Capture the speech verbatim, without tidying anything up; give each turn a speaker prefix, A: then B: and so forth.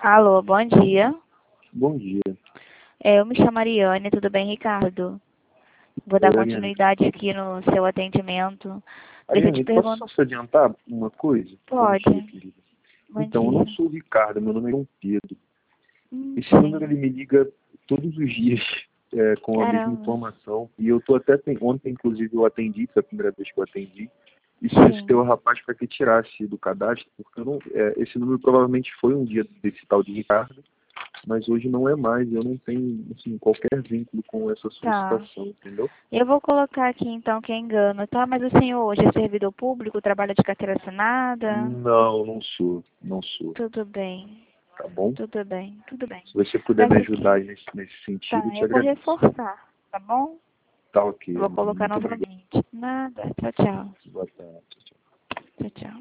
A: Alô, bom dia.
B: Bom dia.
A: É, eu me chamo Ariane, tudo bem, Ricardo? Vou dar
B: Oi, Ariane.
A: continuidade aqui no seu atendimento. Deixa eu te
B: Ariane, posso
A: perguntar.
B: só te adiantar uma coisa? Bom
A: Pode.
B: dia, querida.
A: Bom
B: Então, eu
A: dia.
B: não sou o Ricardo, meu nome é João Pedro.
A: Hum,
B: Esse número
A: sim.
B: ele me liga todos os dias é, com a mesma
A: Caramba.
B: informação. E eu tô até tem- ontem, inclusive, eu atendi, foi a primeira vez que eu atendi, e
A: Sim.
B: solicitei ao rapaz para que tirasse do cadastro, porque eu não, é, esse número provavelmente foi um dia desse tal de Ricardo, mas hoje não é mais. Eu não tenho assim, qualquer vínculo com essa
A: Tá.
B: solicitação, entendeu?
A: Eu vou colocar aqui então que é engano, tá? Mas o senhor hoje é servidor público, trabalha de carteira assinada?
B: Não, não sou, não sou.
A: Tudo bem.
B: Tá bom?
A: Tudo bem. Tudo bem.
B: Se você puder me
A: Peço
B: ajudar
A: aqui.
B: aí nesse, nesse
A: Tá,
B: sentido, eu te
A: eu vou
B: agradeço.
A: reforçar, tá bom?
B: Tá ok,
A: Eu vou
B: Ariane.
A: colocar
B: Muito obrigado.
A: novamente. Nada. Tchau, tchau.
B: Boa tarde.
A: Tchau, tchau.